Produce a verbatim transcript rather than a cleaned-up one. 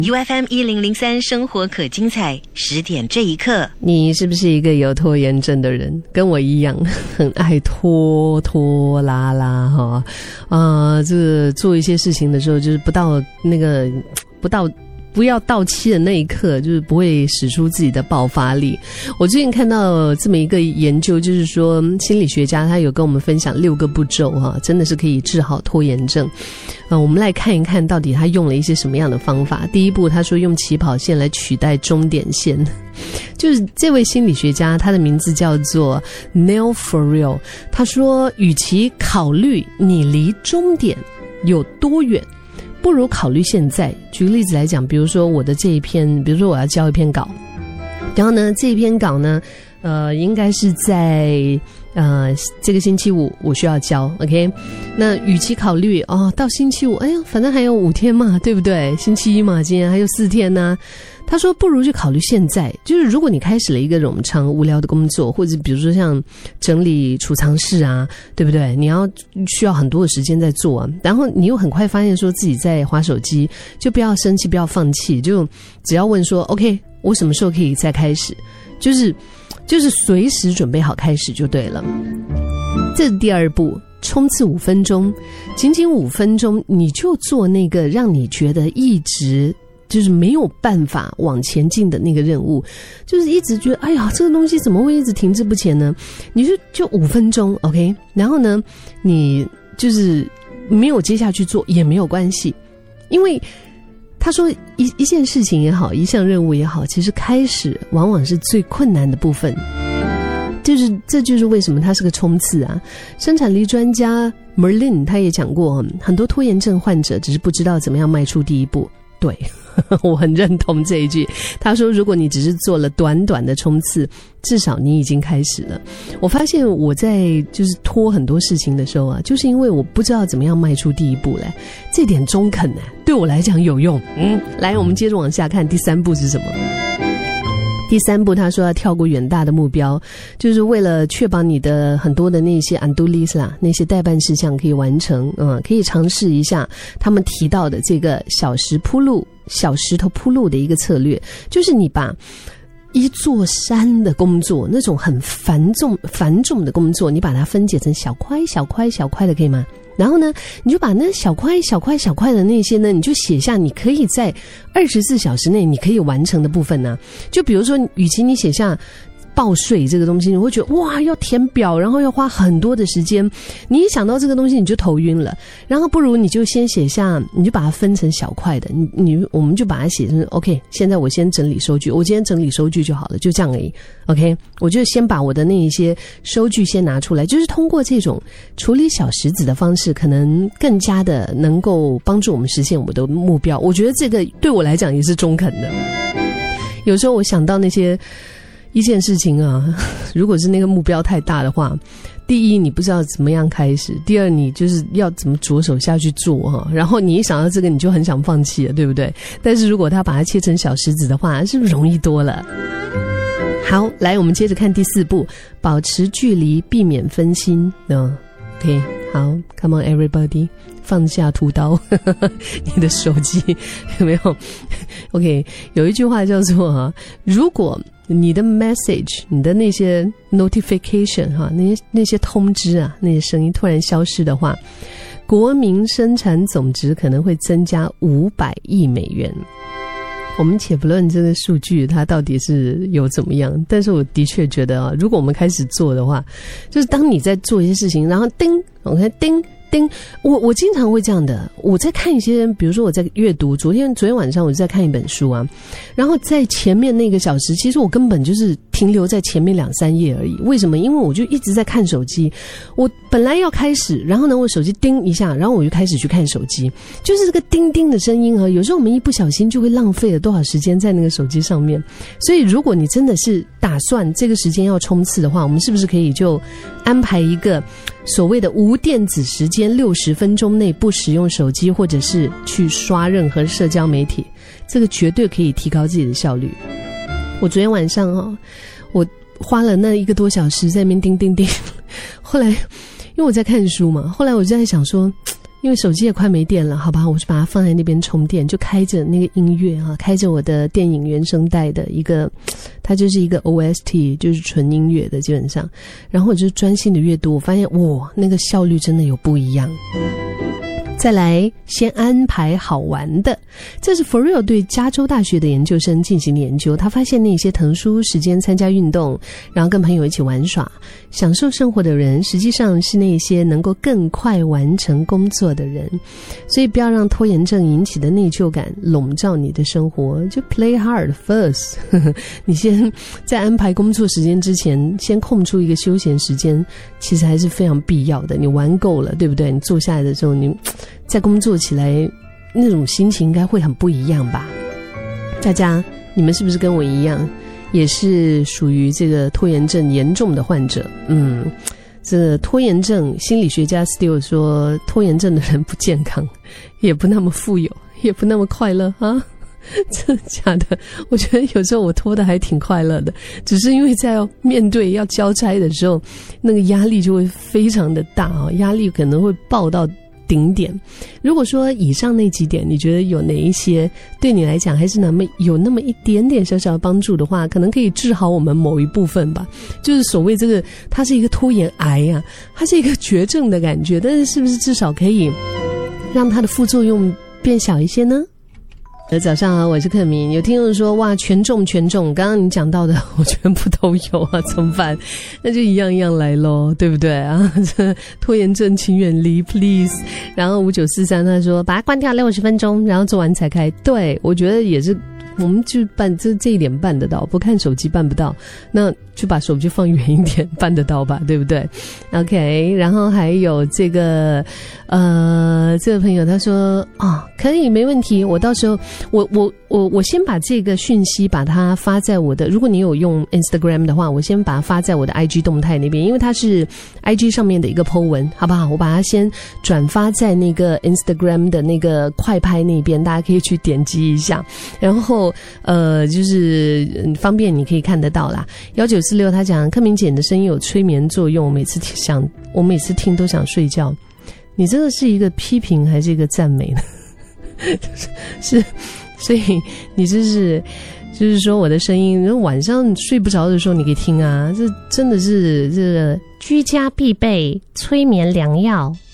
U F M 一零零三生活可精彩，十点这一刻， 你是不是一个有拖延症的人？跟我一样，很爱拖拖拉拉哈啊、呃，这个做一些事情的时候，就是不到那个不到。不要到期的那一刻，就是不会使出自己的爆发力。我最近看到这么一个研究，就是说心理学家他有跟我们分享六个步骤哈，真的是可以治好拖延症。啊、呃，我们来看一看到底他用了一些什么样的方法。第一步，他说用起跑线来取代终点线。就是这位心理学家，他的名字叫做 Neil Ferrell。他说，与其考虑你离终点有多远，不如考虑现在。举个例子来讲，比如说我的这一篇，比如说我要交一篇稿，然后呢，这一篇稿呢，呃，应该是在呃这个星期五我需要交 ，OK？ 那与其考虑哦到星期五，哎呀，反正还有五天嘛，对不对？星期一嘛，今天还有四天呢、啊。他说不如就考虑现在，就是如果你开始了一个冗长无聊的工作，或者比如说像整理储藏室啊，对不对？你要需要很多的时间在做啊，然后你又很快发现说自己在滑手机，就不要生气，不要放弃，就只要问说 OK 我什么时候可以再开始，就是就是随时准备好开始就对了。这是第二步，冲刺五分钟，仅仅五分钟你就做那个让你觉得一直就是没有办法往前进的那个任务，就是一直觉得哎呀这个东西怎么会一直停滞不前呢？你就就五分钟 OK， 然后呢你就是没有接下去做也没有关系，因为他说一一件事情也好，一项任务也好，其实开始往往是最困难的部分，就是这就是为什么它是个冲刺啊。生产力专家 Merlin 他也讲过，很多拖延症患者只是不知道怎么样迈出第一步。对，我很认同这一句。他说如果你只是做了短短的冲刺，至少你已经开始了。我发现我在就是拖很多事情的时候啊，就是因为我不知道怎么样迈出第一步来，这点中肯呢、啊、对我来讲有用。嗯，来我们接着往下看，第三步是什么？第三步他说要跳过远大的目标，就是为了确保你的很多的那些 undo list 啦，那些待办事项可以完成，嗯，可以尝试一下他们提到的这个小石铺路小石头铺路的一个策略，就是你把一座山的工作，那种很繁重繁重的工作，你把它分解成小块小块小块的，可以吗？然后呢你就把那小块小块小块的那些呢，你就写下你可以在二十四小时内你可以完成的部分呢、啊。就比如说与其你写下报税这个东西，你会觉得哇要填表，然后要花很多的时间，你一想到这个东西你就头晕了，然后不如你就先写下，你就把它分成小块的，你你我们就把它写成 OK， 现在我先整理收据，我今天整理收据就好了，就这样而已。 OK， 我就先把我的那一些收据先拿出来，就是通过这种处理小石子的方式，可能更加的能够帮助我们实现我们的目标。我觉得这个对我来讲也是中肯的。有时候我想到那些一件事情啊，如果是那个目标太大的话，第一你不知道怎么样开始，第二你就是要怎么着手下去做哈、啊，然后你一想到这个你就很想放弃了，对不对？但是如果他把它切成小石子的话，是不是容易多了？好，来我们接着看第四步，保持距离，避免分心。嗯 OK， 好 Come on everybody， 放下屠刀你的手机有没有 OK， 有一句话叫做、啊、如果你的 message 你的那些 notification 哈，那些那些通知啊，那些声音突然消失的话，国民生产总值可能会增加五百亿美元。我们且不论这个数据它到底是有怎么样，但是我的确觉得啊，如果我们开始做的话，就是当你在做一些事情，然后叮 OK 叮叮，我我经常会这样的，我在看一些，比如说我在阅读，昨天昨天晚上我就在看一本书啊，然后在前面那个小时，其实我根本就是停留在前面两三页而已。为什么？因为我就一直在看手机，我本来要开始，然后呢我手机叮一下，然后我就开始去看手机，就是这个叮叮的声音啊，有时候我们一不小心就会浪费了多少时间在那个手机上面。所以如果你真的是打算这个时间要冲刺的话，我们是不是可以就安排一个所谓的无电子时间，六十分钟内不使用手机或者是去刷任何社交媒体，这个绝对可以提高自己的效率。我昨天晚上哦，我花了那一个多小时在那边叮叮叮，后来因为我在看书嘛，后来我就在想说， 因为手机也快没电了，好吧，我就把它放在那边充电，就开着那个音乐啊，开着我的电影原声带的一个，它就是一个 O S T， 就是纯音乐的基本上，然后我就专心的阅读，我发现哇，那个效率真的有不一样。再来，先安排好玩的。这是 For Real 对加州大学的研究生进行的研究，他发现那些腾出时间参加运动，然后跟朋友一起玩耍，享受生活的人，实际上是那些能够更快完成工作的人。所以不要让拖延症引起的内疚感笼罩你的生活，就 play hard first 你先在安排工作时间之前，先空出一个休闲时间，其实还是非常必要的。你玩够了，对不对？你坐下来的时候，你在工作起来那种心情应该会很不一样吧。大家你们是不是跟我一样也是属于这个拖延症严重的患者？嗯，这个拖延症心理学家 Steele 说，拖延症的人不健康，也不那么富有，也不那么快乐啊。真的假的？我觉得有时候我拖得还挺快乐的，只是因为在要面对要交差的时候，那个压力就会非常的大啊，压力可能会爆到顶点。如果说以上那几点你觉得有哪一些对你来讲还是那么有那么一点点小小的帮助的话，可能可以治好我们某一部分吧。就是所谓这个它是一个拖延癌啊，它是一个绝症的感觉，但是是不是至少可以让它的副作用变小一些呢？早上好，我是克明。有听众说哇，全中全中，刚刚你讲到的我全部都有啊，怎么办？那就一样一样来咯，对不对啊？这拖延症请远离 please。然后五九四三他说把它关掉六十分钟，然后做完才开。对，我觉得也是，我们就办这这一点办得到，不看手机办不到，那就把手机放远一点，办得到吧，对不对 ？OK， 然后还有这个呃，这个朋友他说哦，可以没问题，我到时候我我我我先把这个讯息把它发在我的，如果你有用 Instagram 的话，我先把它发在我的 I G 动态那边，因为它是 I G 上面的一个 po 文，好不好？我把它先转发在那个 Instagram 的那个快拍那边，大家可以去点击一下，然后呃，就是方便你可以看得到啦。一九四六他讲柯明姐的声音有催眠作用，我每次想我每次听都想睡觉。你这个是一个批评还是一个赞美呢？是，所以你这是就是说我的声音晚上睡不着的时候你可以听啊，这真的是这个居家必备催眠良药。